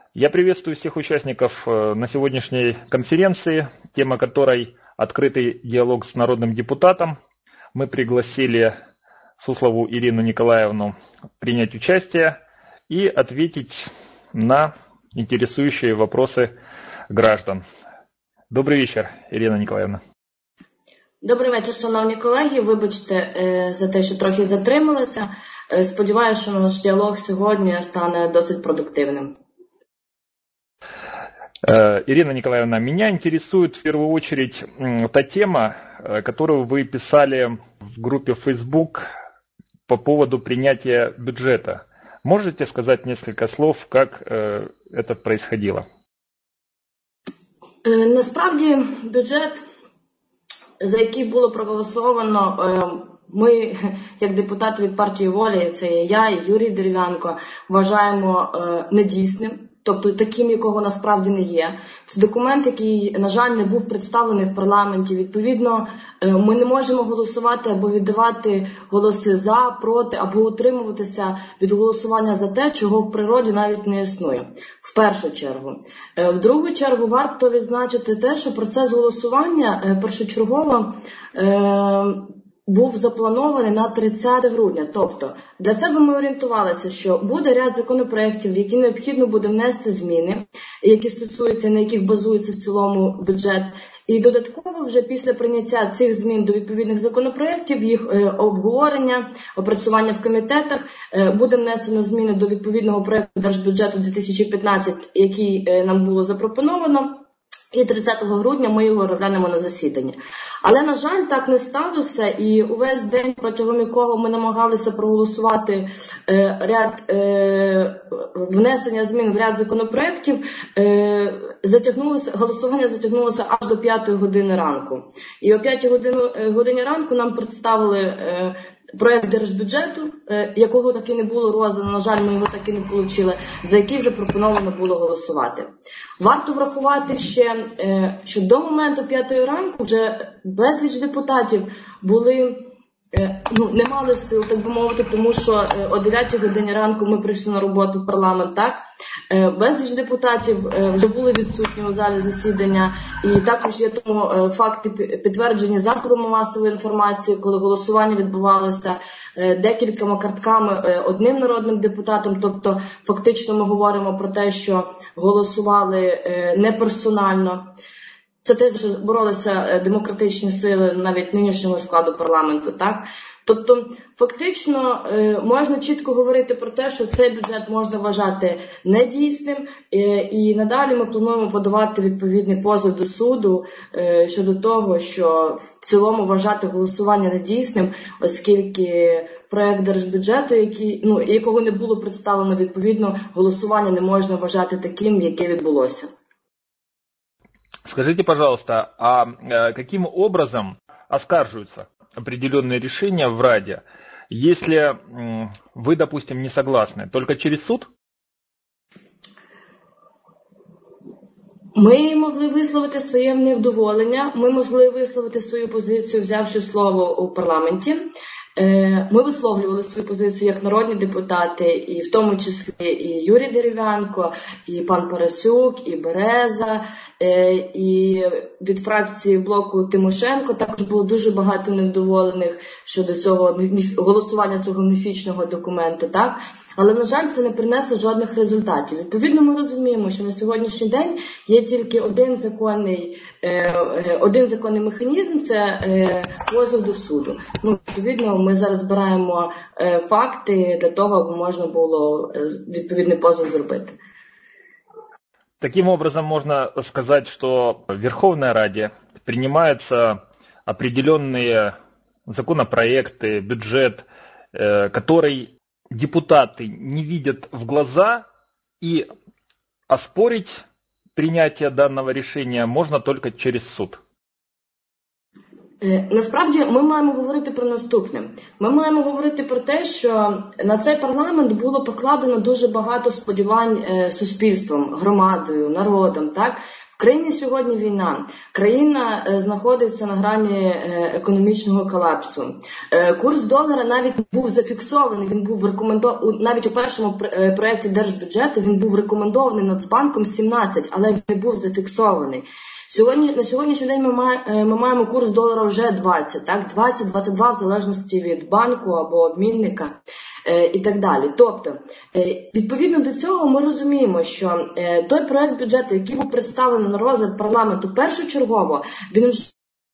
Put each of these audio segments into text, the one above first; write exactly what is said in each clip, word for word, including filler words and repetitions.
Я приветствую всех участников на сегодняшней конференции, тема которой «Открытый диалог с народным депутатом». Мы пригласили Суслову Ирину Николаевну принять участие и ответить на интересующие вопросы граждан. Добрый вечер, Ирина Николаевна. Добрий вечір, шановні колеги. Вибачте за те, що трохи затрималися. Сподіваюся, що наш діалог сьогодні стане досить продуктивним. Ирина Николаевна, меня интересует в первую очередь та тема, которую вы писали в группе Facebook по поводу принятия бюджета. Можете сказать несколько слов, как это происходило? Насправді, бюджет, за який було проголосовано, ми, як депутати від партії «Воля», це є я і Юрій Дерев'янко, вважаємо недійсним, тобто таким, якого насправді не є. Це документ, який, на жаль, не був представлений в парламенті. Відповідно, ми не можемо голосувати або віддавати голоси за, проти, або утримуватися від голосування за те, чого в природі навіть не існує. В першу чергу. В другу чергу варто відзначити те, що процес голосування першочергово був запланований на тридцяте грудня. Тобто, для себе ми орієнтувалися, що буде ряд законопроєктів, в які необхідно буде внести зміни, які стосуються, на яких базується в цілому бюджет. І додатково вже після прийняття цих змін до відповідних законопроєктів, їх е, обговорення, опрацювання в комітетах, е, буде внесено зміни до відповідного проєкту Держбюджету дві тисячі п'ятнадцять, який е, нам було запропоновано. І тридцятого грудня ми його розглянемо на засіданні. Але, на жаль, так не сталося, і увесь день, протягом якого ми намагалися проголосувати е, ряд е, внесення змін в ряд законопроєктів, е, затягнулося, голосування затягнулося аж до п'ятої години ранку. І о п'ятій годині ранку нам представили е, проєкт держбюджету, якого таки не було роздано, на жаль, ми його таки не отримали, за який запропоновано було голосувати. Варто врахувати ще, що до моменту п'ятої ранку вже безліч депутатів були, ну, не мали сил, так би мовити, тому що о дев'ятій годині ранку ми прийшли на роботу в парламент, так? Безліч депутатів вже були відсутні у залі засідання, і також є тому факти підтверджені засобами масової інформації, коли голосування відбувалося декількома картками одним народним депутатом, тобто фактично ми говоримо про те, що голосували не персонально. Це те, що боролися демократичні сили навіть нинішнього складу парламенту, так? Тобто, фактично, можна чітко говорити про те, що цей бюджет можна вважати недійсним, і надалі ми плануємо подавати відповідний позов до суду щодо того, що в цілому вважати голосування недійсним, оскільки проект держбюджету, який, ну, якого не було представлено відповідно, голосування не можна вважати таким, яке відбулося. Скажите, пожалуйста, а каким образом оскарживаются определенные решения в Раде, если вы, допустим, не согласны? Только через суд? Ми могли висловити своє невдоволення, ми могли висловити свою позицію, взявши слово у парламенті. Ми висловлювали свою позицію як народні депутати, і в тому числі і Юрій Дерев'янко, і пан Парасюк, і Береза, і від фракції блоку Тимошенко також було дуже багато невдоволених щодо цього голосування цього міфічного документу, так? Але, на жаль, це не принесло жодних результатів. Відповідно, ми розуміємо, що на сьогоднішній день є тільки один законний, е, один законний механізм – це е, позов до суду. Ну, відповідно, ми зараз збираємо е, факти для того, аби можна було е, відповідний позов зробити. Таким образом, можно сказать, что в Верховной Раде принимаются определенные законопроекты, бюджет, э, который депутаты не видят в глаза, и оспорить принятие данного решения можно только через суд. Насправді ми маємо говорити про наступне. Ми маємо говорити про те, що на цей парламент було покладено дуже багато сподівань суспільством, громадою, народом, так? В країні сьогодні війна. Країна знаходиться на грані економічного колапсу. Курс долара навіть був зафіксований, він був рекомендований, навіть у першому проєкті держбюджету він був рекомендований Нацбанком сімнадцять, але він не був зафіксований. Сьогодні, на сьогоднішній день ми, має, ми маємо курс долара вже двадцять, так, двадцять двадцять два в залежності від банку або обмінника е, і так далі. Тобто, е, відповідно до цього ми розуміємо, що е, той проект бюджету, який був представлений на розгляд парламенту першочергово, він вже...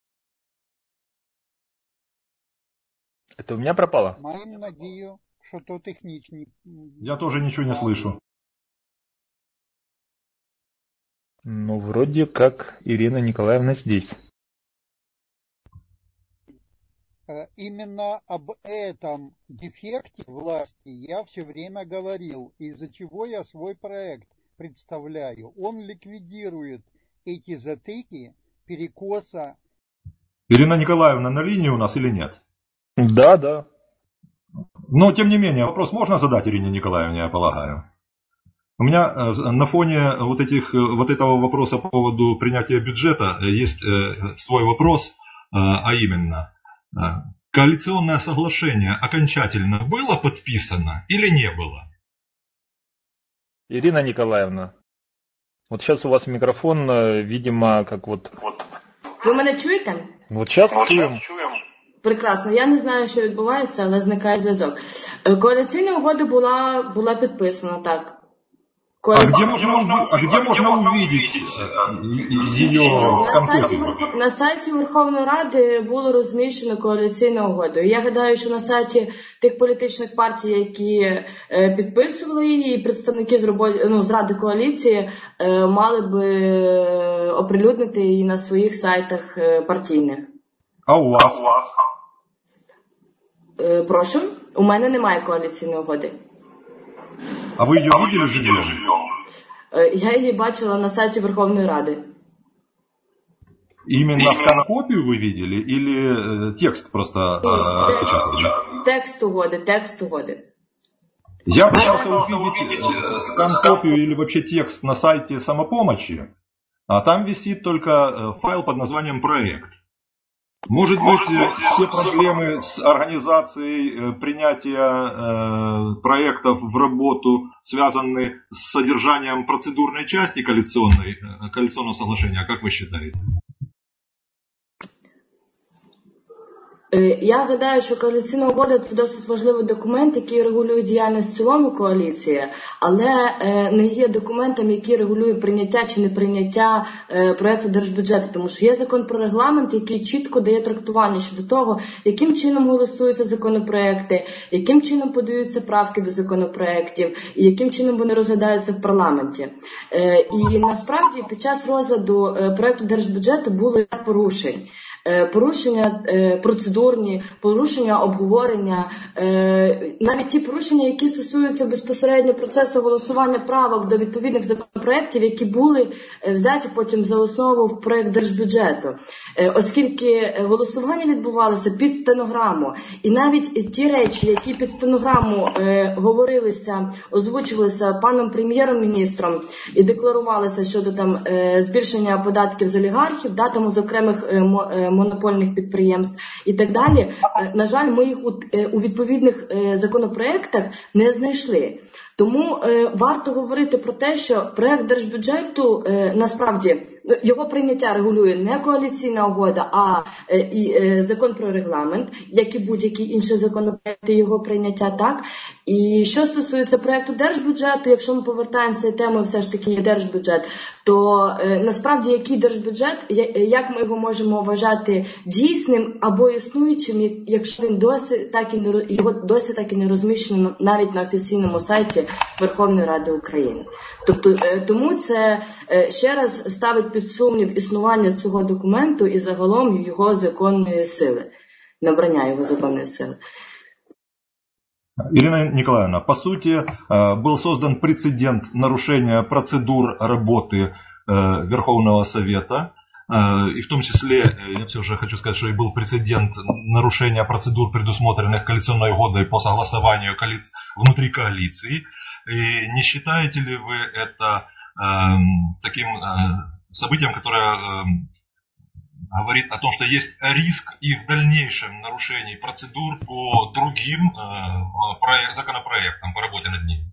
Это у меня пропало? Маємо надію, що то технічні. Я тоже ничего не слышу. Ну, вроде как Ирина Николаевна здесь. Именно об этом дефекте власти я все время говорил, из-за чего я свой проект представляю. Он ликвидирует эти затыки, перекоса. Ирина Николаевна на линии у нас или нет? Да, да. Но, тем не менее, вопрос можно задать Ирине Николаевне, я полагаю. У меня на фоне вот, этих, вот этого вопроса по поводу принятия бюджета есть свой вопрос, а именно, коалиционное соглашение окончательно было подписано или не было? Ирина Николаевна, вот сейчас у вас микрофон, видимо, как вот... Ви мене чуєте? Вот сейчас чуем. Прекрасно. Я не знаю, що відбувається, але зникає зв'язок. Коаліційна угода була, була підписана, так. А где, можно, а где можно увидеть ее в конкурсі? На сайті Верховної Ради було розміщено коаліційну угоду. Я гадаю, що на сайті тих політичних партій, які підписували її, представники з, робо... ну, з Ради коаліції мали би оприлюднити її на своїх сайтах партійних. А у вас? Прошу? У мене немає коаліційної угоди. А ви її видели живьем? Я її бачила на сайті Верховної Ради. Именно скан-копию вы видели или текст просто отпечатали? Текст угоди, текст угоди. Я пытался увидеть скан-копию или вообще текст на сайте самопомощи, а там висит только файл под названием «Проект». Может быть, все проблемы с организацией принятия э, проектов в работу связаны с содержанием процедурной части коалиционной, коалиционного соглашения, как вы считаете? Я гадаю, що коаліційна угода – це досить важливий документ, який регулює діяльність в цілому коаліції, але не є документом, який регулює прийняття чи неприйняття проєкту держбюджету, тому що є закон про регламент, який чітко дає трактування щодо того, яким чином голосуються законопроекти, яким чином подаються правки до законопроектів і яким чином вони розглядаються в парламенті. І насправді під час розгляду проєкту держбюджету було ряд порушень. Порушення процедурні, порушення обговорення, навіть ті порушення, які стосуються безпосередньо процесу голосування правок до відповідних законопроєктів, які були взяті потім за основу в проєкт держбюджету. Оскільки голосування відбувалося під стенограму, і навіть ті речі, які під стенограму говорилися, озвучувалися паном прем'єром-міністром і декларувалися щодо там збільшення податків з олігархів, да, там з окремих монопольних підприємств і так далі, на жаль, ми їх у, у відповідних законопроєктах не знайшли. Тому е, варто говорити про те, що проект держбюджету, е, насправді, його прийняття регулює не коаліційна угода, а е, і е, закон про регламент, як і будь-які інші законопроекти його прийняття, так. І що стосується проекту держбюджету, якщо ми повертаємося темою все ж таки є держбюджет, то е, насправді який держбюджет, як ми його можемо вважати дійсним або існуючим, якщо він досі так і не його досі так і не розміщено навіть на офіційному сайті Верховної Ради України. Тобто, тому це ще раз ставить під сумнів існування цього документу і загалом його законної сили, набрання його законної сили. Ирина Николаевна, по сути, был создан прецедент нарушения процедур работы Верховного Совета, и в том числе, я все же хочу сказать, что и был прецедент нарушения процедур, предусмотренных коалиционной угодой по согласованию коалиции, внутри коалиции. И не считаете ли вы это э, таким э, событием, которое говорит о том, что есть риск их дальнейшем нарушений процедур по другим законопроектам, по работе над ними?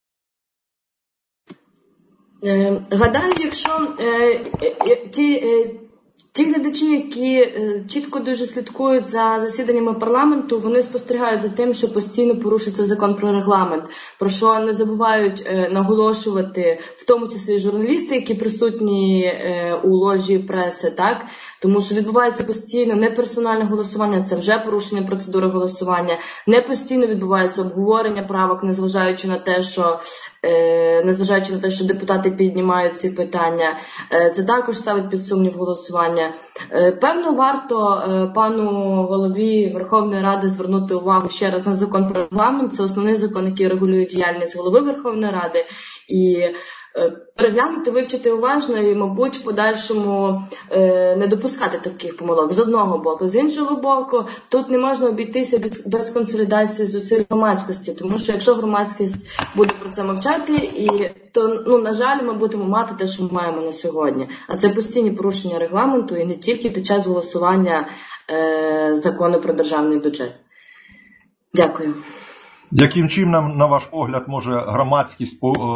Гадаю, якщо ті, ті глядачі, які чітко дуже слідкують за засіданнями парламенту, вони спостерігають за тим, що постійно порушується закон про регламент, про що не забувають наголошувати, в тому числі журналісти, які присутні у ложі преси, так? Тому що відбувається постійно не персональне голосування, це вже порушення процедури голосування, не постійно відбувається обговорення правок, незважаючи на те, що е, незважаючи на те, що депутати піднімають ці питання. Е, це також ставить під сумнів голосування. Е, певно, варто е, пану голові Верховної Ради звернути увагу ще раз на закон про регламент. Це основний закон, який регулює діяльність голови Верховної Ради. І переглянути, вивчити уважно і, мабуть, в подальшому е, не допускати таких помилок з одного боку. З іншого боку, тут не можна обійтися без, без консолідації зусиль громадськості, тому що якщо громадськість буде про це мовчати, і, то, ну, на жаль, ми будемо мати те, що ми маємо на сьогодні. А це постійні порушення регламенту і не тільки під час голосування е, закону про державний бюджет. Дякую. Яким чином, на ваш погляд, може громадськість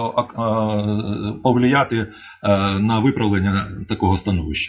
повлияти на виправлення такого становища?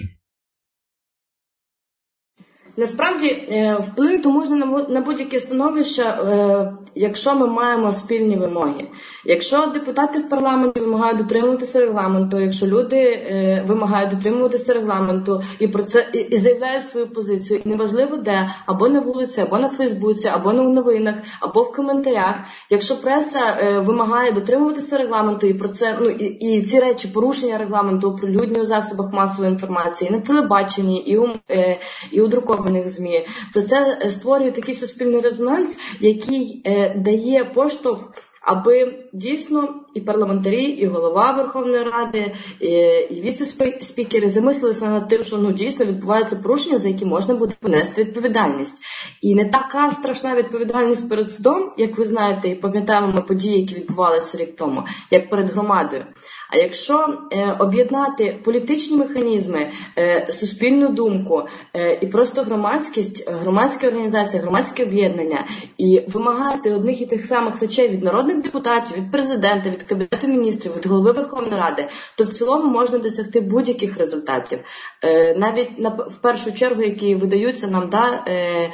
Насправді, вплинути можна на будь-яке становище, якщо ми маємо спільні вимоги. Якщо депутати в парламенті вимагають дотримуватися регламенту, якщо люди вимагають дотримуватися регламенту і про це і, і заявляють свою позицію, і неважливо де, або на вулиці, або на Фейсбуці, або на новинах, або в коментарях. Якщо преса вимагає дотримуватися регламенту і про це, ну і, і ці речі порушення регламенту оприлюднюють у засобах масової інформації, і на телебаченні, і у, і у друкованих ЗМІ, то це створює такий суспільний резонанс, який е, дає поштовх, аби дійсно і парламентарі, і голова Верховної Ради, і, і віце-спікери замислилися над тим, що ну, дійсно відбуваються порушення, за які можна буде понести відповідальність. І не така страшна відповідальність перед судом, як ви знаєте, і пам'ятаємо ми події, які відбувалися рік тому, як перед громадою. А якщо е, об'єднати політичні механізми, е, суспільну думку е, і просто громадськість, громадські організації, громадське об'єднання і вимагати одних і тих самих речей від народних депутатів, від президента, від Кабінету міністрів, від голови Верховної Ради, то в цілому можна досягти будь-яких результатів. Е, навіть на, в першу чергу, які видаються нам, да, е,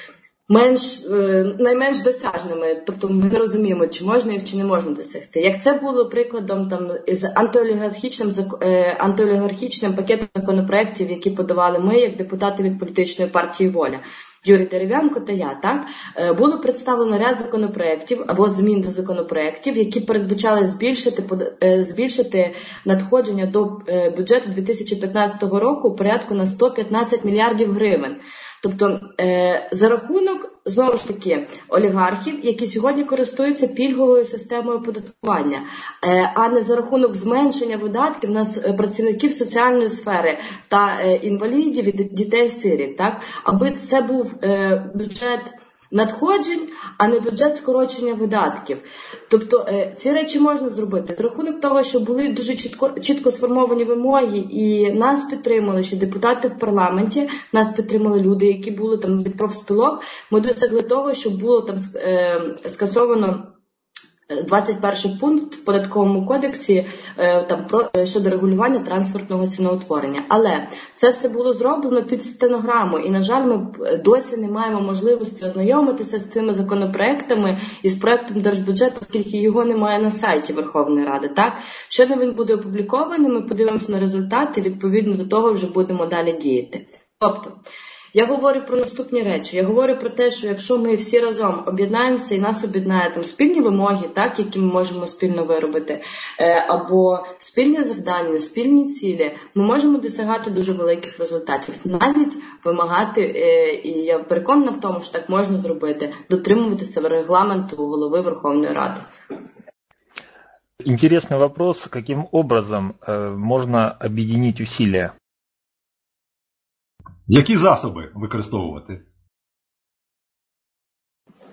менш, найменш досяжними, тобто ми не розуміємо, чи можна їх, чи не можна досягти. Як це було прикладом там із антиолігархічним, антиолігархічним пакетом законопроєктів, які подавали ми, як депутати від політичної партії «Воля», Юрій Дерев'янко та я, так, було представлено ряд законопроєктів або змін до законопроєктів, які передбачали збільшити, збільшити надходження до бюджету дві тисячі п'ятнадцятого року порядку на сто п'ятнадцять мільярдів гривень. Тобто е, за рахунок, знову ж таки, олігархів, які сьогодні користуються пільговою системою оподаткування, е, а не за рахунок зменшення видатків на працівників соціальної сфери та е, інвалідів і дітей-сиріт, так? Аби це був е, бюджет надходжень, а не бюджет скорочення видатків. Тобто ці речі можна зробити. За рахунок того, що були дуже чітко, чітко сформовані вимоги, і нас підтримали ще депутати в парламенті, нас підтримали люди, які були там від профспілок, ми досягли того, що було там е, скасовано двадцять перший пункт в податковому кодексі там про щодо регулювання трансфертного ціноутворення. Але це все було зроблено під стенограму, і, на жаль, ми досі не маємо можливості ознайомитися з цими законопроектами і з проектом держбюджету, оскільки його немає на сайті Верховної Ради. Так, щойно він буде опублікований, ми подивимося на результати, відповідно до того вже будемо далі діяти. Тобто, я говорю про наступні речі. Я говорю про те, що якщо ми всі разом об'єднаємося і нас об'єднає там спільні вимоги, так, які ми можемо спільно виробити, або спільні завдання, спільні цілі, ми можемо досягати дуже великих результатів. Навіть вимагати, і я переконана в тому, що так можна зробити, дотримуватися регламенту голови Верховної Ради. Интересный вопрос, каким образом э, можно объединить усилия? Які засоби використовувати?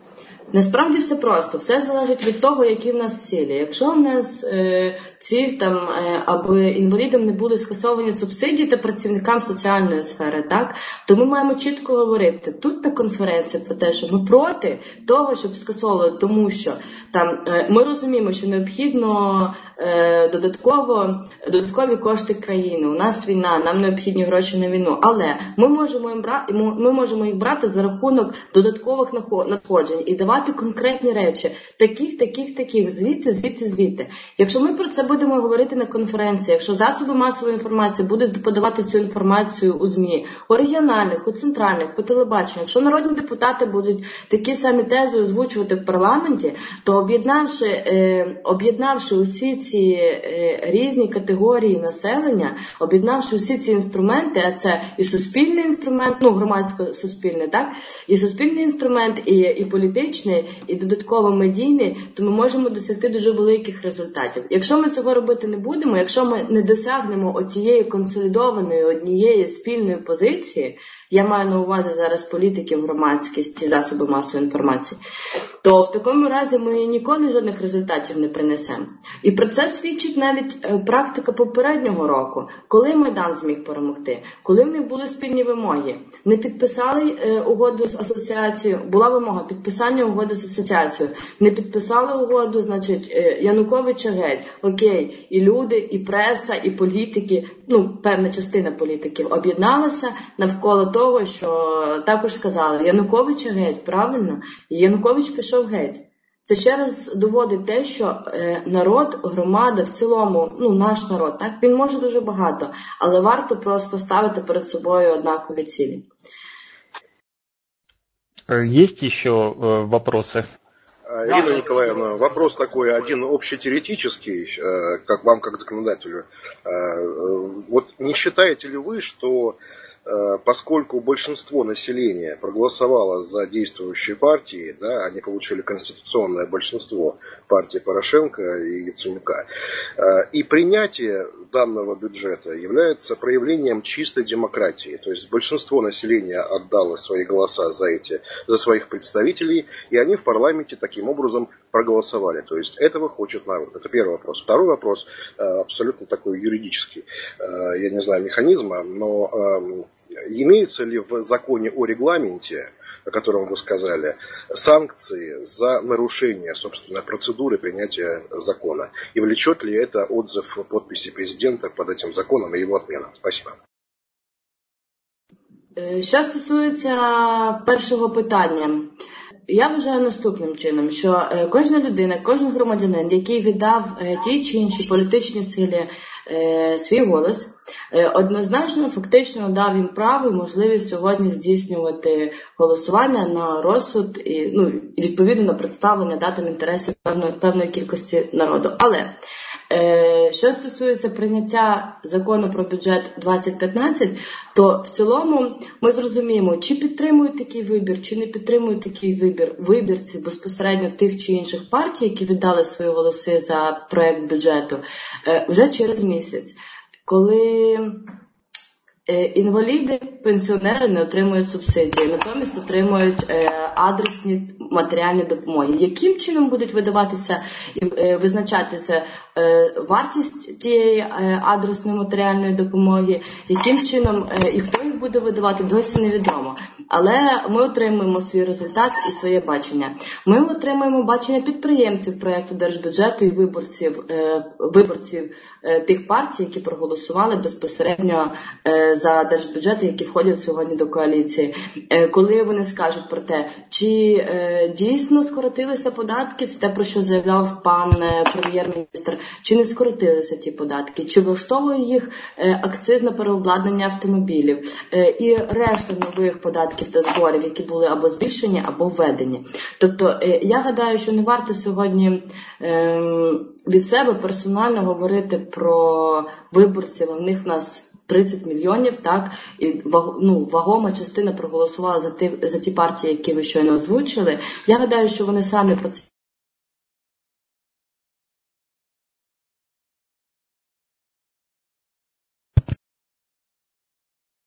Насправді все просто, все залежить від того, які в нас цілі. Якщо в нас е, ціль, там, е, аби інвалідам не були скасовані субсидії та працівникам соціальної сфери, так, то ми маємо чітко говорити, тут та конференція про те, що ми проти того, щоб скасовували, тому що там, е, ми розуміємо, що необхідно е, додатково, додаткові кошти країни, у нас війна, нам необхідні гроші на війну, але ми можемо, їм брати, ми можемо їх брати за рахунок додаткових надходжень і давати конкретні речі, таких, таких, таких, звідти, звідти, звідти. Якщо ми про це будемо говорити на конференції, якщо засоби масової інформації будуть подавати цю інформацію у ЗМІ, у регіональних, у центральних, по телебаченню, якщо народні депутати будуть такі самі тези озвучувати в парламенті, то об'єднавши, е, об'єднавши усі ці е, різні категорії населення, об'єднавши усі ці інструменти, а це і суспільний інструмент, ну, громадсько-суспільний, так, і суспільний інструмент, і, і політичний, і додатково медійний, то ми можемо досягти дуже великих результатів. Якщо ми цього робити не будемо, якщо ми не досягнемо отієї консолідованої, однієї спільної позиції, я маю на увазі зараз політиків, громадськість і засоби масової інформації, то в такому разі ми ніколи жодних результатів не принесемо. І про це свідчить навіть практика попереднього року, коли Майдан зміг перемогти, коли в них були спільні вимоги. Не підписали е, угоду з асоціацією, була вимога підписання угоди з асоціацією. Не підписали угоду, значить, е, Януковича геть. Окей, і люди, і преса, і політики, ну, певна частина політиків об'єдналася навколо того, що також сказали, Януковича геть, правильно? І Янукович пішов геть. Це ще раз доводить те, що е, народ, громада, в цілому, ну, наш народ, так, він може дуже багато, але варто просто ставити перед собою однакові цілі. Есть еще э, вопросы? Ирина Николаевна, вопрос такой, один общетеоретический, как вам, как законодателю. Вот не считаете ли вы, что поскольку большинство населения проголосовало за действующие партии, да, они получили конституционное большинство партии Порошенко и Яценюка, и принятие данного бюджета является проявлением чистой демократии. То есть большинство населения отдало свои голоса за, эти, за своих представителей, и они в парламенте таким образом проголосовали. То есть этого хочет народ. Это первый вопрос. Второй вопрос, абсолютно такой юридический, я не знаю механизма, но имеются ли в законе о регламенте, о котором вы сказали, санкции за нарушение, собственно, процедуры принятия закона? И влечет ли это отзыв подписи президента под этим законом и его отмена? Спасибо. Що стосується першого питання, я вважаю наступним чином, що кожна людина, кожен громадянин, який віддав ті чи інші політичні силі свій голос, однозначно, фактично дав їм право і можливість сьогодні здійснювати голосування на розсуд і, ну, відповідно на представлення датам інтересів певної, певної кількості народу. Але е, що стосується прийняття закону про бюджет двадцять п'ятнадцять, то в цілому ми зрозуміємо, чи підтримують такий вибір, чи не підтримують такий вибір вибірці безпосередньо тих чи інших партій, які віддали свої голоси за проект бюджету, е, вже через місяць. Коли інваліди, пенсіонери не отримують субсидії, натомість отримують адресні матеріальні допомоги. Яким чином будуть видаватися і визначатися вартість тієї адресної матеріальної допомоги, яким чином і хто їх буде видавати, досі невідомо. Але ми отримуємо свій результат і своє бачення. Ми отримуємо бачення підприємців проєкту держбюджету і виборців, виборців тих партій, які проголосували безпосередньо за держбюджети, які входять сьогодні до коаліції. Коли вони скажуть про те, чи дійсно скоротилися податки, це те, про що заявляв пан прем'єр-міністр, чи не скоротилися ті податки, чи влаштовує їх акциз на переобладнання автомобілів і решта нових податків та зборів, які були або збільшені, або введені. Тобто, я гадаю, що не варто сьогодні від себе персонально говорити про виборців, в них нас тридцять мільйонів, так, і ну, вагома частина проголосувала за ті, за ті партії, які ви щойно озвучили. Я гадаю, що вони самі про це.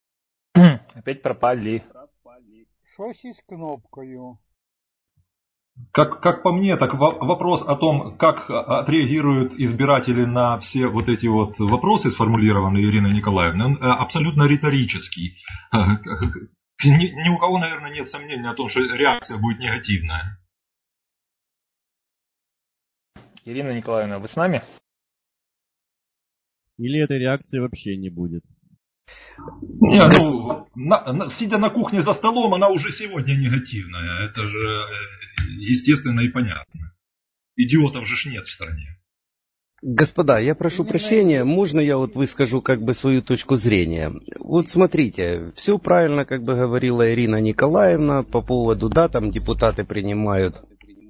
Опять пропали. Щось із кнопкою. Как, как по мне, так вопрос о том, как отреагируют избиратели на все вот эти вот вопросы, сформулированные Ириной Николаевной, он абсолютно риторический. Ни, ни у кого, наверное, нет сомнений о том, что реакция будет негативная. Ирина Николаевна, вы с нами? Или этой реакции вообще не будет? Не, ну, на, на, сидя на кухне за столом, она уже сегодня негативная. Это же естественно и понятно. Идиотов же нет в стране. Господа, я прошу прощения, можно я вот выскажу как бы свою точку зрения? Вот смотрите, все правильно как бы говорила Ирина Николаевна по поводу, да, там депутаты принимают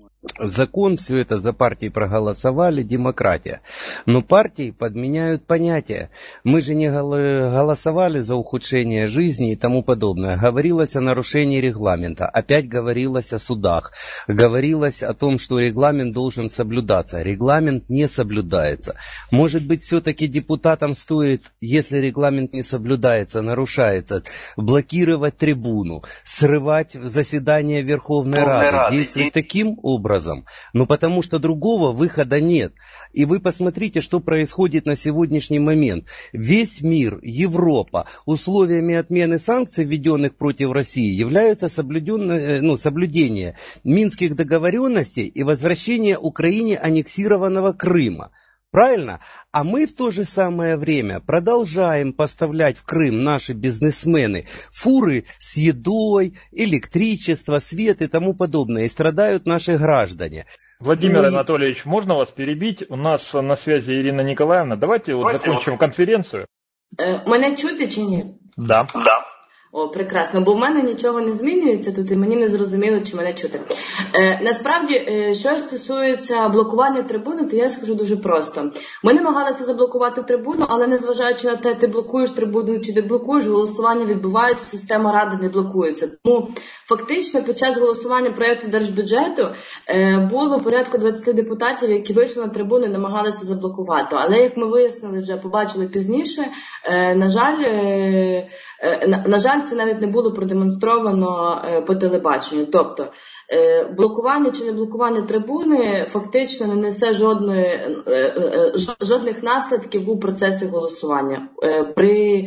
закон, все это за партии проголосовали, демократия. Но партии подменяют понятия. Мы же не голосовали за ухудшение жизни и тому подобное. Говорилось о нарушении регламента. Опять говорилось о судах. Говорилось о том, что регламент должен соблюдаться. Регламент не соблюдается. Может быть, все-таки депутатам стоит, если регламент не соблюдается, нарушается, блокировать трибуну, срывать заседание Верховной Рады, действовать таким образом. Ну, потому что другого выхода нет. И вы посмотрите, что происходит на сегодняшний момент. Весь мир, Европа, условиями отмены санкций, введенных против России, являются соблюденное, ну, соблюдение Минских договоренностей и возвращение Украине аннексированного Крыма. Правильно? А мы в то же самое время продолжаем поставлять в Крым, наши бизнесмены, фуры с едой, электричество, свет и тому подобное. И страдают наши граждане. Владимир Ну, Анатольевич, можно вас перебить? У нас на связи Ирина Николаевна. Давайте вот закончим конференцію. Е, мене чути чи ні? Да. Да. О, прекрасно, бо в мене нічого не змінюється тут і мені не зрозуміло, чи мене чути. Е, насправді, е, що стосується блокування трибуни, то я скажу дуже просто. Ми намагалися заблокувати трибуну, але незважаючи на те, ти блокуєш трибуну чи не блокуєш, голосування відбувається, система Ради не блокується. Тому фактично під час голосування проєкту держбюджету е, було порядку двадцять депутатів, які вийшли на трибуну і намагалися заблокувати. Але, як ми вияснили, вже побачили пізніше, е, на жаль, е, е, на, на жаль, це навіть не було продемонстровано е, по телебаченню. Тобто, е, блокування чи не блокування трибуни фактично не несе жодної, е, е, жодних наслідків у процесі голосування е, при,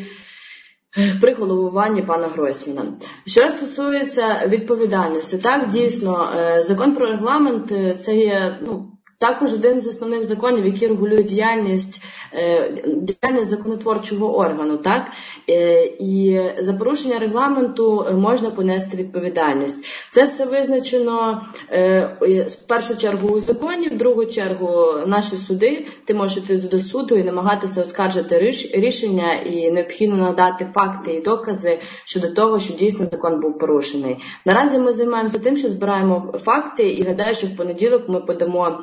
при головуванні пана Гройсмана. Що стосується відповідальності, так, дійсно, е, закон про регламент – це є, ну, також один з основних законів, які регулюють діяльність, діяльність законотворчого органу, так? І за порушення регламенту можна понести відповідальність. Це все визначено в першу чергу у законі, в другу чергу наші суди. Ти можеш йти до суду і намагатися оскаржити рішення і необхідно надати факти і докази щодо того, що дійсно закон був порушений. Наразі ми займаємося тим, що збираємо факти і гадаю, що в понеділок ми подамо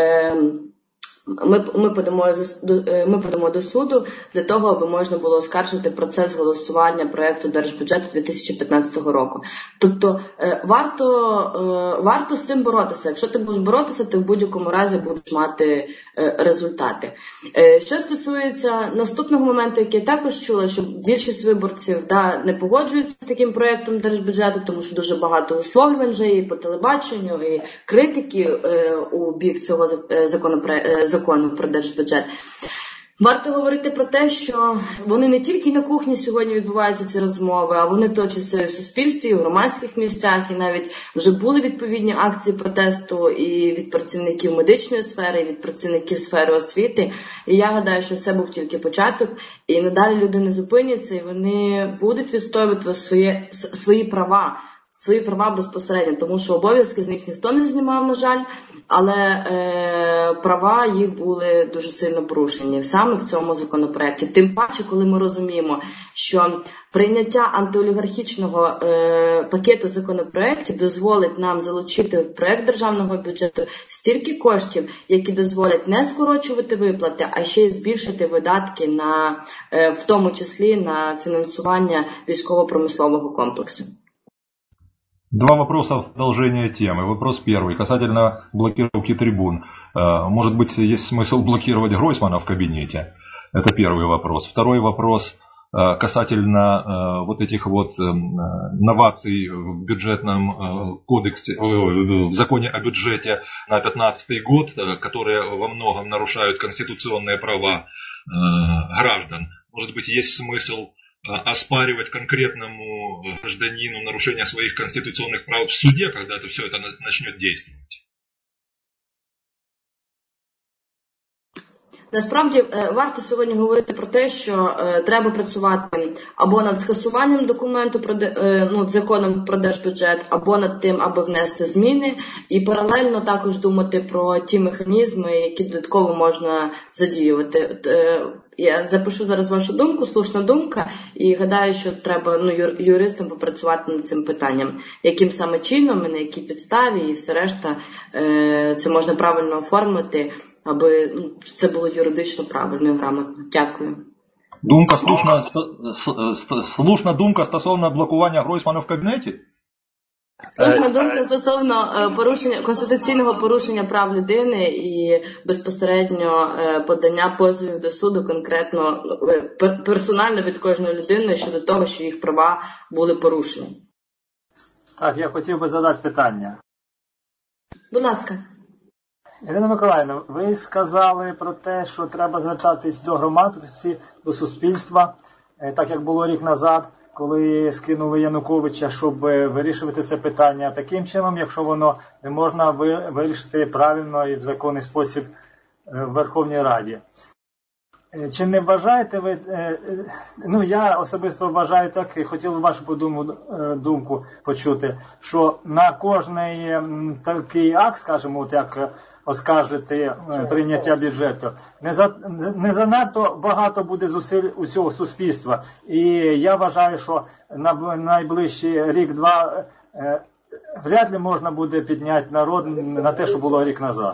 Ми, ми, подамо, ми подамо до суду для того, аби можна було оскаржити процес голосування проєкту держбюджету дві тисячі п'ятнадцятого року. Тобто варто, варто з цим боротися. Якщо ти будеш боротися, ти в будь-якому разі будеш мати результати. Що стосується наступного моменту, який я також чула, що більшість виборців, да, не погоджуються з таким проєктом держбюджету, тому що дуже багато висловлювань вже і по телебаченню, і критики у бік цього законопроекту, закону про держбюджет. Варто говорити про те, що вони не тільки на кухні сьогодні відбуваються ці розмови, а вони точаться і в суспільстві, і в громадських місцях, і навіть вже були відповідні акції протесту і від працівників медичної сфери, і від працівників сфери освіти. І я гадаю, що це був тільки початок, і надалі люди не зупиняться, і вони будуть відстоювати свої, свої права, свої права безпосередньо, тому що обов'язки з них ніхто не знімав, на жаль, але е, права їх були дуже сильно порушені саме в цьому законопроекті. Тим паче, коли ми розуміємо, що прийняття антиолігархічного е, пакету законопроєктів дозволить нам залучити в проект державного бюджету стільки коштів, які дозволять не скорочувати виплати, а ще й збільшити видатки на, е, в тому числі на фінансування військово-промислового комплексу. Два вопроса в продолжение темы. Вопрос первый, касательно блокировки трибун. Может быть, есть смысл блокировать Гройсмана в кабинете? Это первый вопрос. Второй вопрос. касательно вот этих вот новаций в бюджетном кодексе, в законе о бюджете на две тысячи пятнадцатый год, которые во многом нарушают конституционные права граждан. Может быть, есть смысл оспаривать конкретному гражданину нарушение своих конституционных прав в суде, когда это все это начнет действовать? Насправді варто сьогодні говорити про те, що е, треба працювати або над скасуванням документу про е, ну, законом про держбюджет, або над тим, аби внести зміни, і паралельно також думати про ті механізми, які додатково можна задіювати. Е, я запишу зараз вашу думку, слушна думка, і гадаю, що треба ну, ю, юристам попрацювати над цим питанням, яким саме чином, і на якій підставі, і все решта е, це можна правильно оформити, аби ну, це було юридично правильно і грамотно. Дякую. Думка слушна, слушна думка стосовно блокування Гройсмана в кабінеті? Слушна думка стосовно порушення, конституційного порушення прав людини і безпосередньо подання позовів до суду конкретно, персонально від кожної людини щодо того, що їх права були порушені. Так, я хотів би задати питання. Будь ласка. Ірина Миколаївна, ви сказали про те, що треба звертатись до громадськості, до суспільства, так як було рік назад, коли скинули Януковича, щоб вирішувати це питання таким чином, якщо воно не можна вирішити правильно і в законний спосіб в Верховній Раді. Чи не вважаєте ви, ну я особисто вважаю так, і хотів би вашу подумку, думку почути, що на кожний такий акт, скажімо, от як оскаржити прийняття бюджету, не, за, не занадто багато буде зусиль усього суспільства. І я вважаю, що на найближчий рік-два е, вряд ли можна буде підняти народ на те, що було рік назад.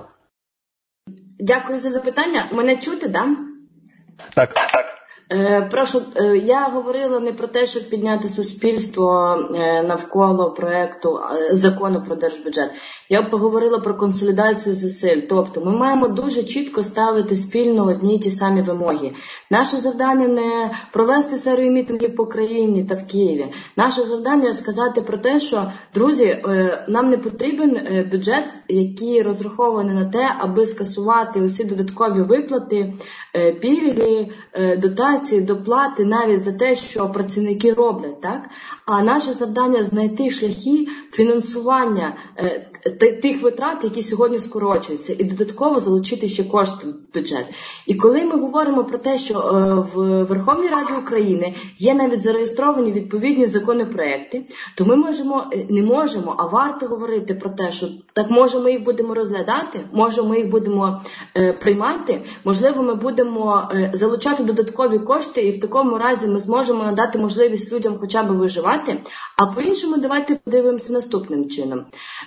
Дякую за запитання. Мене чути, да? Так, так. Е, прошу, е, я говорила не про те, щоб підняти суспільство е, навколо проекту е, закону про держбюджет. Я поговорила про консолідацію зусиль. Тобто ми маємо дуже чітко ставити спільно одні й ті самі вимоги. Наше завдання не провести серію мітингів по країні та в Києві. Наше завдання сказати про те, що, друзі, е, нам не потрібен е, бюджет, який розрахований на те, аби скасувати усі додаткові виплати, е, пільги, е, дотації, доплати навіть за те, що працівники роблять, так? А наше завдання знайти шляхи фінансування е, тих витрат, які сьогодні скорочуються, і додатково залучити ще кошти в бюджет. І коли ми говоримо про те, що е, в Верховній Раді України є навіть зареєстровані відповідні законопроекти, то ми можемо, не можемо, а варто говорити про те, що так може ми їх будемо розглядати, може ми їх будемо е, приймати, можливо ми будемо е, залучати додаткові кошти, і в такому разі ми зможемо надати можливість людям хоча б виживати, а по-іншому давайте подивимося наступним чином.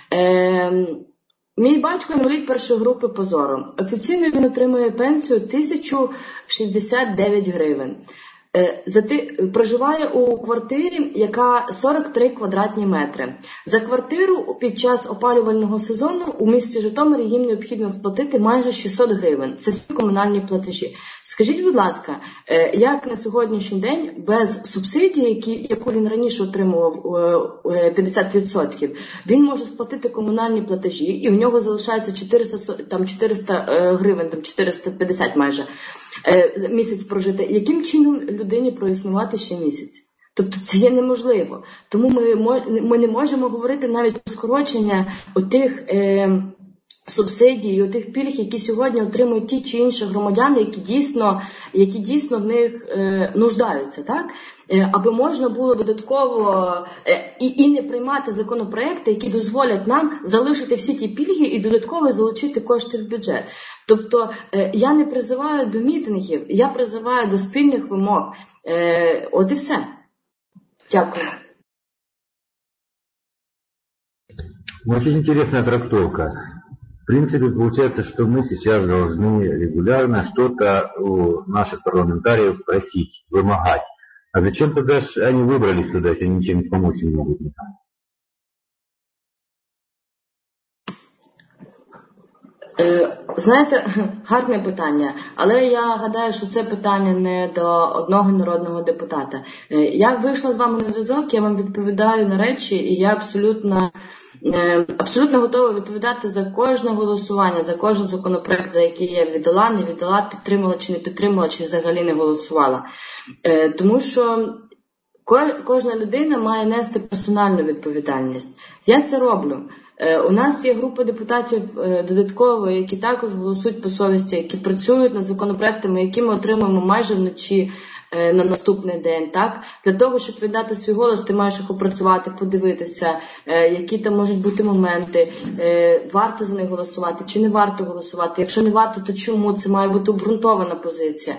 Е, мій батько інвалід першої групи по зору. Офіційно він отримує пенсію тисячу шістдесят дев'ять гривень. За ти, проживає у квартирі, яка сорок три квадратні метри. За квартиру під час опалювального сезону у місті Житомирі їм необхідно сплатити майже шістсот гривень. Це всі комунальні платежі. Скажіть, будь ласка, як на сьогоднішній день без субсидії, які, яку він раніше отримував п'ятдесят відсотків, він може сплатити комунальні платежі, і у нього залишається чотириста, там, чотириста гривень, там, чотириста п'ятдесят майже, місяць прожити. Яким чином людині проіснувати ще місяць? Тобто це є неможливо. Тому ми, ми не можемо говорити навіть про скорочення отих е, субсидій і отих пільг, які сьогодні отримують ті чи інші громадяни, які дійсно, які дійсно в них е, нуждаються, так? Е, аби можна було додатково е, і, і не приймати законопроекти, які дозволять нам залишити всі ті пільги і додатково залучити кошти в бюджет. Тобто е, я не призиваю до мітингів, я призиваю до спільних вимог. Е, от і все. Дякую. Очень интересная трактовка. В принципе, получается, что мы сейчас должны регулярно что-то у наших парламентариев просить, вымогать. А зачем тогда они выбрались туда, если они ничем помочь не могут никому? Знаєте, гарне питання, але я гадаю, що це питання не до одного народного депутата. Я вийшла з вами на зв'язок, я вам відповідаю на речі, і я абсолютно, абсолютно готова відповідати за кожне голосування, за кожен законопроект, за який я віддала, не віддала, підтримала чи не підтримала, чи взагалі не голосувала. Тому що кожна людина має нести персональну відповідальність. Я це роблю. У нас є група депутатів додатково, які також голосують по совісті, які працюють над законопроектами, які ми отримуємо майже вночі на наступний день. Так? Для того, щоб віддати свій голос, ти маєш їх опрацювати, подивитися, які там можуть бути моменти, варто за них голосувати чи не варто голосувати. Якщо не варто, то чому? Це має бути обґрунтована позиція.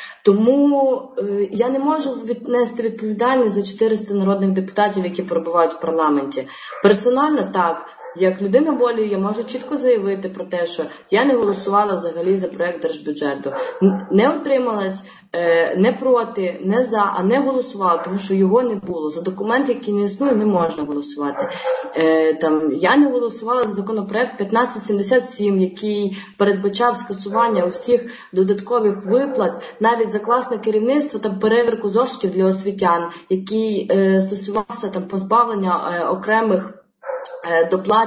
Тому е, я не можу віднести відповідальність за чотириста народних депутатів, які перебувають в парламенті. Персонально так, як людина волі, я можу чітко заявити про те, що я не голосувала взагалі за проект держбюджету. Не утрималась, е, не проти, не за, а не голосувала, тому що його не було. За документ, який не існує, не можна голосувати. Е, там, я не голосувала за законопроект п'ятнадцять сімдесят сім, який передбачав скасування усіх додаткових виплат, навіть за класне керівництво, там перевірку зошитів для освітян, який е, стосувався там позбавлення е, окремих доплат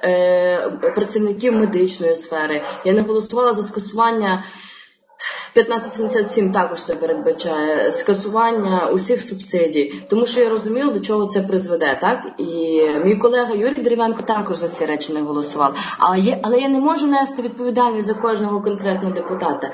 е, працівників медичної сфери. Я не голосувала за скасування п'ятнадцять сімдесят сім, також це передбачає скасування усіх субсидій, тому що я розуміла, до чого це призведе, так? І мій колега Юрій Дерев'янко також за ці речі не голосував. А є, але я не можу нести відповідальність за кожного конкретного депутата.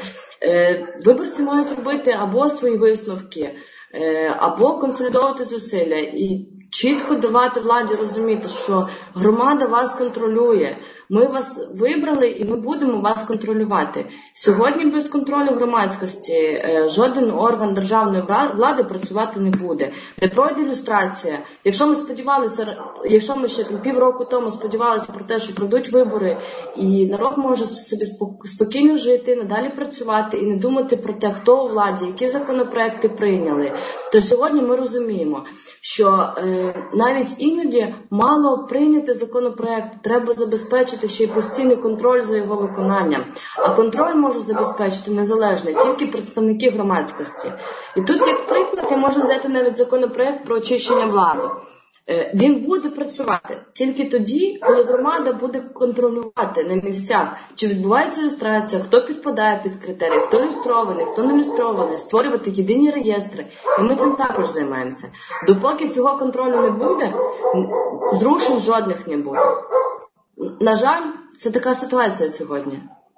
Е, виборці мають робити або свої висновки, е, або консолідовувати зусилля і чітко давати владі розуміти, що громада вас контролює. Ми вас вибрали і ми будемо вас контролювати. Сьогодні без контролю громадськості жоден орган державної влади працювати не буде. Не пройде люстрація. Якщо ми сподівалися, якщо ми ще півроку тому сподівалися про те, що пройдуть вибори і народ може собі спокійно жити, надалі працювати і не думати про те, хто у владі, які законопроекти прийняли, то сьогодні ми розуміємо, що е, навіть іноді мало прийняти законопроект, треба забезпечити ще й постійний контроль за його виконанням. А контроль може забезпечити незалежно тільки представники громадськості. І тут, як приклад, я можу взяти навіть законопроект про очищення влади. Він буде працювати тільки тоді, коли громада буде контролювати на місцях, чи відбувається люстрація, хто підпадає під критерії, хто люстрований, хто не люстрований, створювати єдині реєстри. І ми цим також займаємося. Допоки цього контролю не буде, зрушень жодних не буде. На жаль, це така ситуація сьогодні.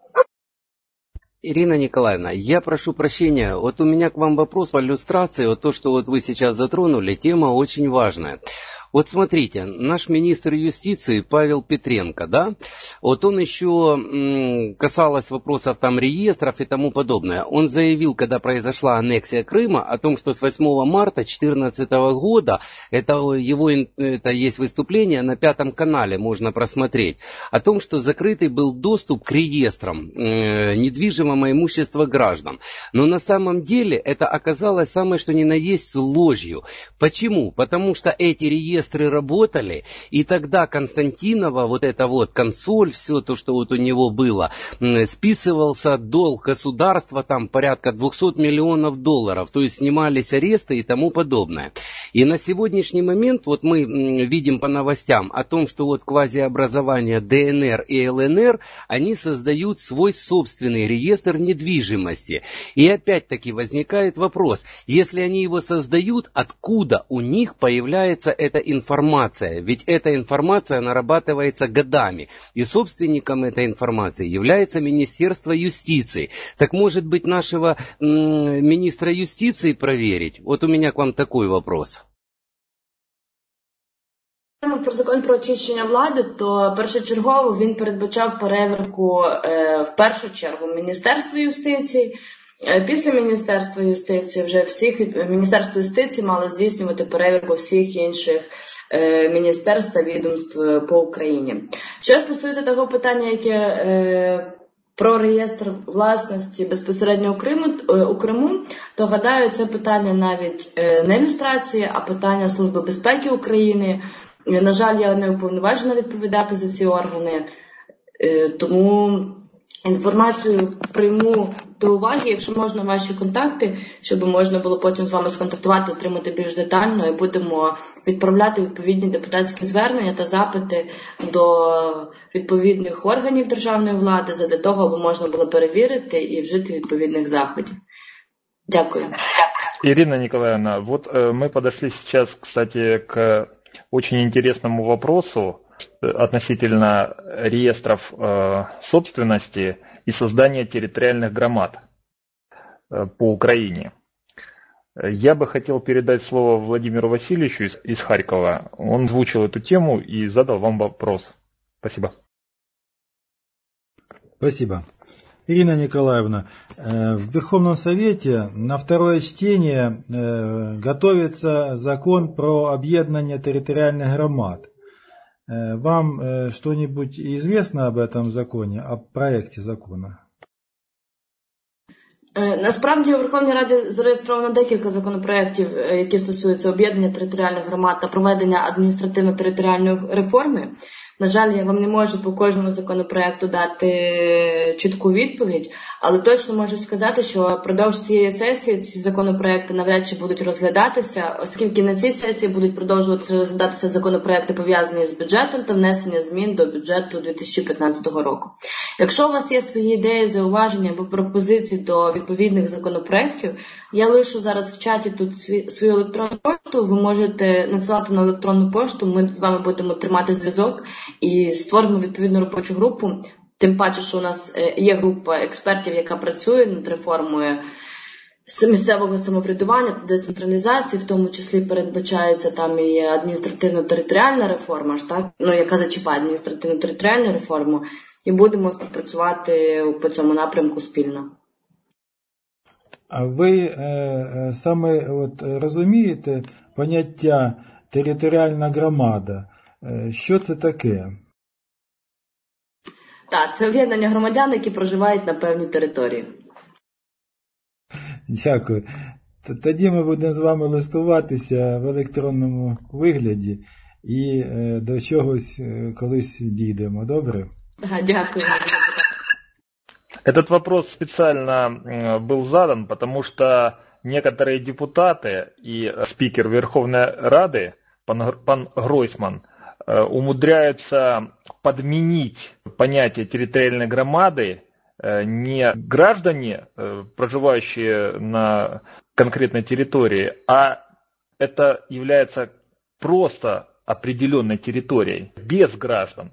Ирина Николаевна, я прошу прощения, вот у меня к вам вопрос по иллюстрации, вот то, что вот вы сейчас затронули, тема очень важная. Вот смотрите, наш министр юстиции Павел Петренко, да, вот он еще м, касалось вопросов там реестров и тому подобное. Он заявил, когда произошла аннексия Крыма, о том, что с восьмого марта две тысячи четырнадцатого года, это его это есть выступление на Пятом канале, можно просмотреть, о том, что закрытый был доступ к реестрам э, недвижимого имущества граждан. Но на самом деле это оказалось самое что ни на есть ложью. Почему? Потому что эти реестры работали, и тогда Константинова, вот это вот консоль, все то, что вот у него было, списывался долг государства, там порядка двухсот миллионов долларов, то есть снимались аресты и тому подобное. И на сегодняшний момент, вот мы видим по новостям о том, что вот квазиобразования ДНР и ЛНР, они создают свой собственный реестр недвижимости. И опять-таки возникает вопрос, если они его создают, откуда у них появляется эта информация? Ведь эта информация нарабатывается годами. И собственником этой информации является Министерство юстиции. Так может быть нашего м- министра юстиции проверить? Вот у меня к вам такой вопрос. Про закон про очищення влади, то першочергово він передбачав перевірку е, в першу чергу Міністерства юстиції. Е, після Міністерства юстиції вже всіх Міністерство юстиції мало здійснювати перевірку всіх інших е, міністерств та відомств по Україні. Що стосується того питання, яке е, про реєстр власності безпосередньо у Криму, у Криму, то, гадаю, це питання навіть е, не люстрації, а питання Служби безпеки України. На жаль, я не уповноважена відповідати за ці органи, тому Інформацію прийму до уваги, якщо можна, ваші контакти, щоб можна було потім з вами сконтактувати, отримати більш детально, і будемо відправляти відповідні депутатські звернення та запити до відповідних органів державної влади, для того, аби можна було перевірити і вжити відповідних заходів. Дякую. Ирина Николаевна, вот э, мы подошли сейчас, кстати, к очень интересному вопросу относительно реестров э, собственности и создания территориальных громад э, по Украине. Я бы хотел передать слово Владимиру Васильевичу из, из Харькова. Он озвучил эту тему и задал вам вопрос. Спасибо. Спасибо. Ирина Николаевна, в Верховном Совете на второе чтение готовится закон про объединение территориальных громад. Вам что-нибудь известно об этом законе, о проекте закона? Насправді у Верховній Раді зареєстровано декілька законопроєктів, які стосуються об'єднання територіальних громад та проведення адміністративно-територіальної реформи. На жаль, я вам не можу по кожному законопроекту дати чітку відповідь, але точно можу сказати, що впродовж цієї сесії ці законопроекти навряд чи будуть розглядатися, оскільки на цій сесії будуть продовжувати розглядатися законопроекти, пов'язані з бюджетом та внесення змін до бюджету дві тисячі п'ятнадцятого року. Якщо у вас є свої ідеї, зауваження або пропозиції до відповідних законопроектів, я лишу зараз в чаті тут свою електронну пошту, ви можете надсилати на електронну пошту, ми з вами будемо тримати зв'язок і створимо відповідну робочу групу. Тим паче, що у нас є група експертів, яка працює над реформою місцевого самоврядування та децентралізації, в тому числі передбачається там і адміністративно-територіальна реформа, ж, так? Ну, яка зачіпає адміністративно-територіальну реформу, і будемо співпрацювати по цьому напрямку спільно. А ви е, саме от, розумієте поняття територіальна громада? Е, що це таке? Так, це об'єднання громадян, які проживають на певній території. Дякую. Тоді ми будемо з вами листуватися в електронному вигляді і е, до чогось е, колись дійдемо. Добре? Ага, дякую. Этот вопрос специально был задан, потому что некоторые депутаты и спикер Верховной Рады, пан, пан Гройсман, умудряются подменить понятие территориальной громады не граждане, проживающие на конкретной территории, а это является просто определенной территорией, без граждан.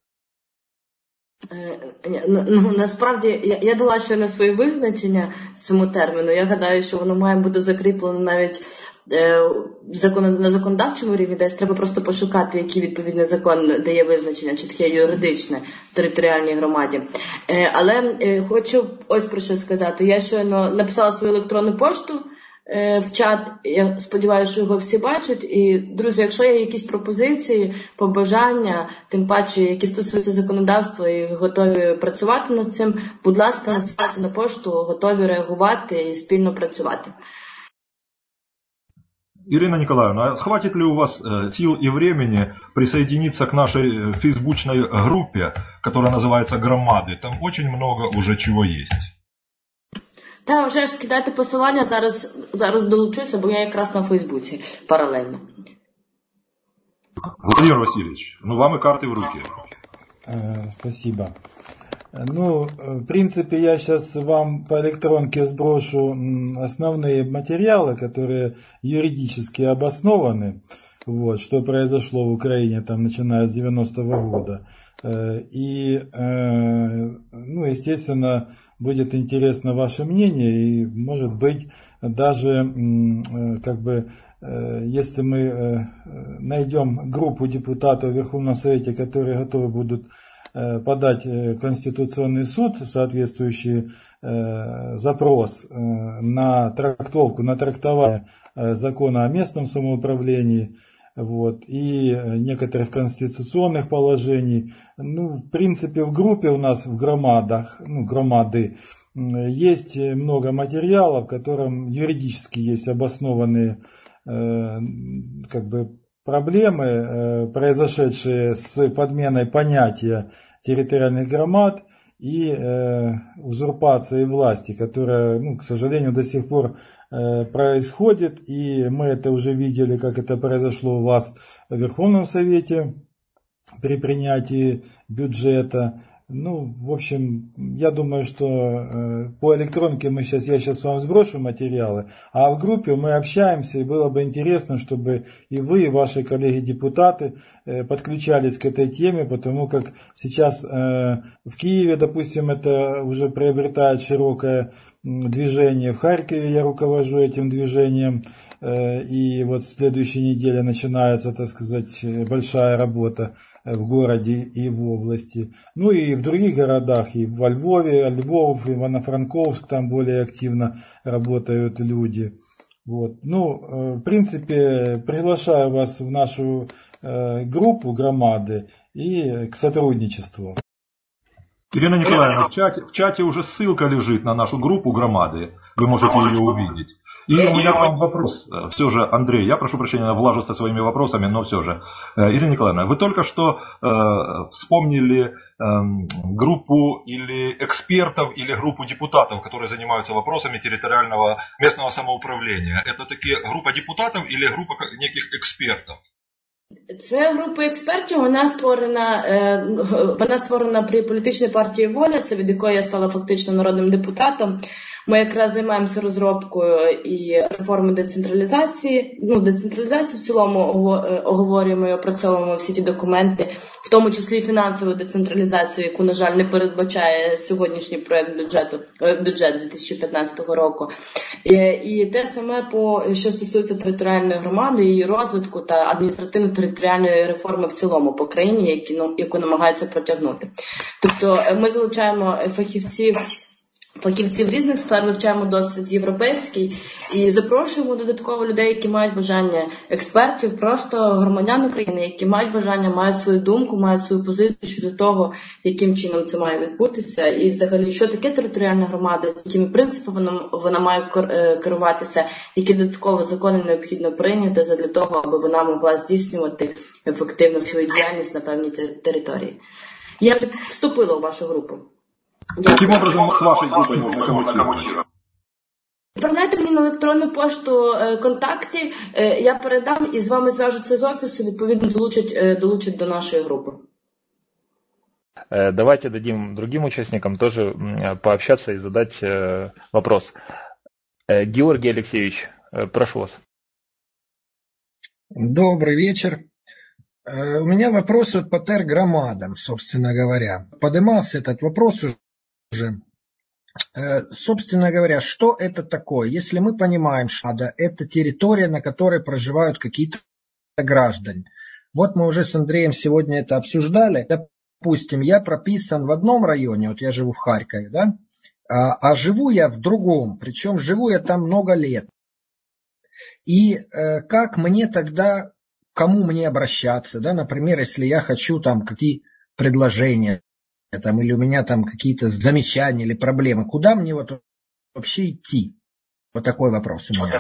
Ну, насправді, я, я дала ще на своє визначення цьому терміну. Я гадаю, що воно має бути закріплено навіть е, закон, на законодавчому рівні, десь треба просто пошукати, який відповідний закон дає визначення, чи таке юридичне територіальній громаді. Е, але е, хочу ось про що сказати. Я щойно написала свою електронну пошту в чат, я сподіваюся, що його всі бачать. І, друзі, якщо є якісь пропозиції, побажання, тим паче, які стосуються законодавства і готові працювати над цим, будь ласка, насилайте на пошту, готові реагувати і спільно працювати. Ирина Николаевна, а хватит ли у вас сил и времени присоединиться к нашей фейсбучной группе, которая называется «Громады»? Там очень много уже чего есть. Та, вже ж скидайте посилання, зараз, зараз долучуся, бо я якраз на Фейсбуці паралельно. Владимир Васильевич, ну вам и карты в руки. Спасибо. Ну, в принципе, я сейчас вам по электронке сброшу основные материалы, которые юридически обоснованы, вот, что произошло в Украине, там, начиная с девяностого года. И, ну, естественно, будет интересно ваше мнение, и, может быть, даже, как бы, если мы найдем группу депутатов в Верховном Совете, которые готовы будут подать в Конституционный суд соответствующий запрос на трактовку, на трактование закона о местном самоуправлении, вот, и некоторых конституционных положений. Ну, в принципе, в группе у нас, в громадах, ну, громады, есть много материалов, в котором юридически есть обоснованные э, как бы проблемы, э, произошедшие с подменой понятия территориальных громад, и э, узурпацией власти, которая, ну, к сожалению, до сих пор э, происходит, и мы это уже видели, как это произошло у вас в Верховном Совете при принятии бюджета. Ну, в общем, я думаю, что э, по электронке мы сейчас, я сейчас вам сброшу материалы, а в группе мы общаемся, и было бы интересно, чтобы и вы, и ваши коллеги-депутаты э, подключались к этой теме, потому как сейчас э, в Киеве, допустим, это уже приобретает широкое движение, в Харькове я руковожу этим движением, э, и вот с следующей недели начинается, так сказать, большая работа в городе и в области. Ну и в других городах, и во Львове, Львов, Ивано-Франковск, там более активно работают люди. Вот. Ну, в принципе, приглашаю вас в нашу группу громады и к сотрудничеству. Ирина Николаевна, в чате, в чате уже ссылка лежит на нашу группу громады. Вы можете ее увидеть. И у меня к вам вопрос. Все же, Андрей, я прошу прощения, влажу со своими вопросами, но все же. Ирина Николаевна, вы только что э, вспомнили э, группу или экспертов, или группу депутатов, которые занимаются вопросами территориального местного самоуправления. Это такие группа депутатов или группа неких экспертов? Це група експертів, вона створена, вона створена при політичній партії «Воля», це від якої я стала фактично народним депутатом. Ми якраз займаємося розробкою і реформи децентралізації. Ну, децентралізацію в цілому оговорюємо і опрацьовуємо всі ті документи, в тому числі фінансову децентралізацію, яку, на жаль, не передбачає сьогоднішній проект бюджету, бюджет дві тисячі п'ятнадцятого року. І, і те саме, по, що стосується територіальної громади, її розвитку та адміністративно-територіальної реформи в цілому по країні, які, ну, яку намагаються протягнути. Тобто ми залучаємо фахівців, фахівців різних сфер, вивчаємо досвід європейський і запрошуємо додатково людей, які мають бажання, експертів, просто громадян України, які мають бажання, мають свою думку, мають свою позицію щодо того, яким чином це має відбутися і взагалі, що таке територіальна громада, якими принципами вона, вона має керуватися, які додатково закони необхідно прийняти задля того, аби вона могла здійснювати ефективно свою діяльність на певній території. Я вже вступила у вашу групу. Каким образом с вашей группой можно коммуницировать? Відправляйте мені на електронну пошту е, контакти, е, я передам і з вами зв'яжуться з офісу, відповідно долучать, е, долучать до нашої групи. Давайте дадим другим участникам тоже пообщаться и задать вопрос. Георгий Алексеевич, прошу вас. Добрый вечер. У меня вопрос вот по тергромадам, собственно говоря. Поднимался этот вопрос уже. Собственно говоря, что это такое? Если мы понимаем, что это территория, на которой проживают какие-то граждане. Вот мы уже с Андреем сегодня это обсуждали. Допустим, я прописан в одном районе, вот я живу в Харькове, да, а, а живу я в другом, причем живу я там много лет. И э, как мне тогда, кому мне обращаться, да, например, если я хочу там какие предложения, там, или у меня там какие-то замечания или проблемы, куда мне вот вообще идти? Вот такой вопрос у меня.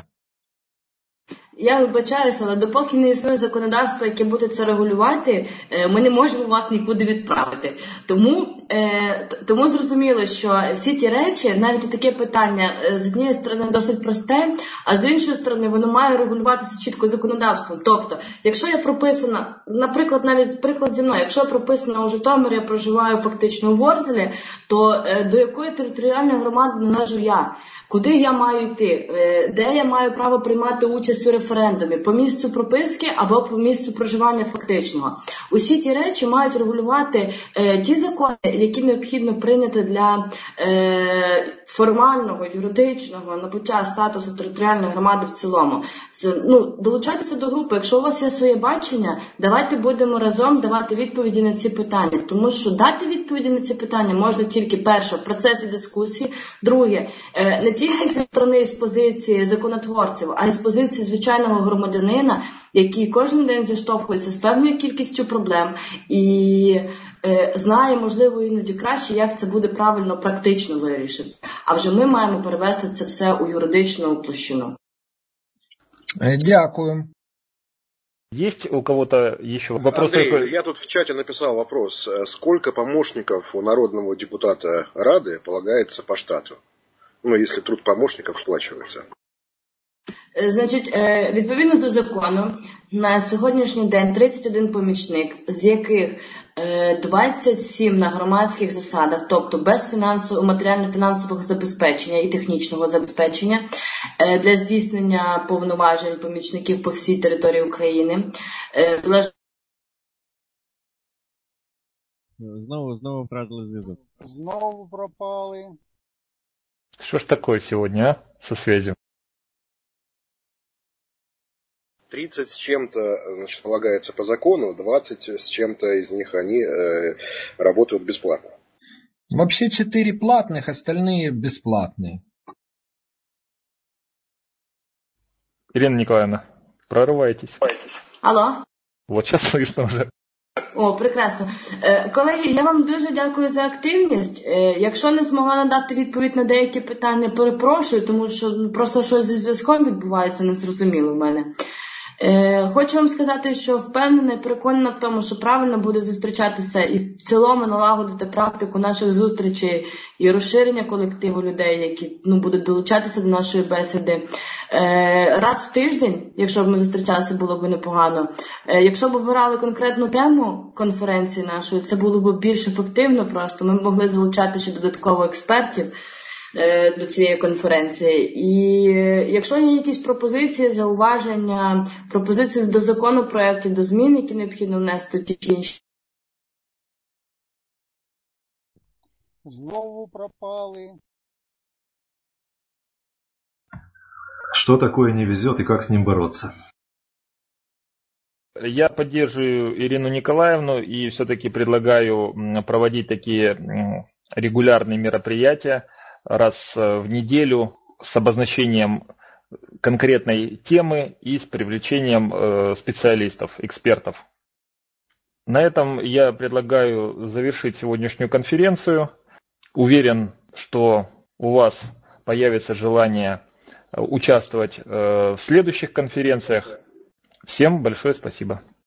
Я вибачаюся, але допоки не існує законодавство, яке буде це регулювати, ми не можемо вас нікуди відправити. Тому, тому зрозуміло, що всі ті речі, навіть таке питання, з однієї сторони досить просте, а з іншої сторони воно має регулюватися чітко законодавством. Тобто, якщо я прописана, наприклад, навіть приклад зі мною, якщо я прописана у Житомирі, я проживаю фактично у Ворзелі, то до якої територіальної громади належу я? Куди я маю йти? Де я маю право приймати участь у референдумі? По місцю прописки або по місцю проживання фактичного? Усі ті речі мають регулювати е, ті закони, які необхідно прийняти для е, формального, юридичного набуття статусу територіальної громади в цілому. Це, ну, долучайтеся до групи. Якщо у вас є своє бачення, давайте будемо разом давати відповіді на ці питання. Тому що дати відповіді на ці питання можна тільки, перше, в процесі дискусії, друге, е, не тільки зі сторони з позиції законотворців, а й з позиції звичайного громадянина, який кожен день зіштовхується з певною кількістю проблем і е, знає, можливо, іноді краще, як це буде правильно практично вирішити. А вже ми маємо перевести це все у юридичну площину. Дякую. Есть у кого-то еще вопросы? Андрей, я тут в чате написал вопрос. Сколько помощников у народного депутата Рады полагается по штату? Ну, если труд помощников сплачивается. Значить, відповідно до закону, на сьогоднішній день тридцять один помічник, з яких двадцять сім на громадських засадах, тобто без фінансового, матеріально-фінансового забезпечення і технічного забезпечення для здійснення повноважень помічників по всій території України. Знову, знову втратили зв'язок. Знову пропали. Что ж такое сегодня, а, со связью? тридцать с чем-то, значит, полагается по закону, двадцать с чем-то из них они э, работают бесплатно. Вообще четыре платных, остальные бесплатные. Ирина Николаевна, прорывайтесь. Алло? Вот сейчас слышно уже. О, прекрасно. Колеги, я вам дуже дякую за активність. Якщо не змогла надати відповідь на деякі питання, перепрошую, тому що просто щось зі зв'язком відбувається, незрозуміло в мене. Хочу вам сказати, що впевнена і переконана в тому, що правильно буде зустрічатися і в цілому налагодити практику наших зустрічей і розширення колективу людей, які ну, будуть долучатися до нашої бесіди. Раз в тиждень, якщо б ми зустрічалися, було б непогано. Якщо б обирали конкретну тему конференції нашої, це було б більш ефективно просто. Ми б могли залучати ще додатково експертів до цієї конференції. І якщо є якісь пропозиції, зауваження, пропозиції до законопроектів, до змін, які необхідно внести, ті чи інші. Знову пропали. Что такое не везет и как с ним бороться? Я поддерживаю Ирину Николаевну и все-таки предлагаю проводить такие регулярные мероприятия раз в неделю с обозначением конкретной темы и с привлечением специалистов, экспертов. На этом я предлагаю завершить сегодняшнюю конференцию. Уверен, что у вас появится желание участвовать в следующих конференциях. Всем большое спасибо.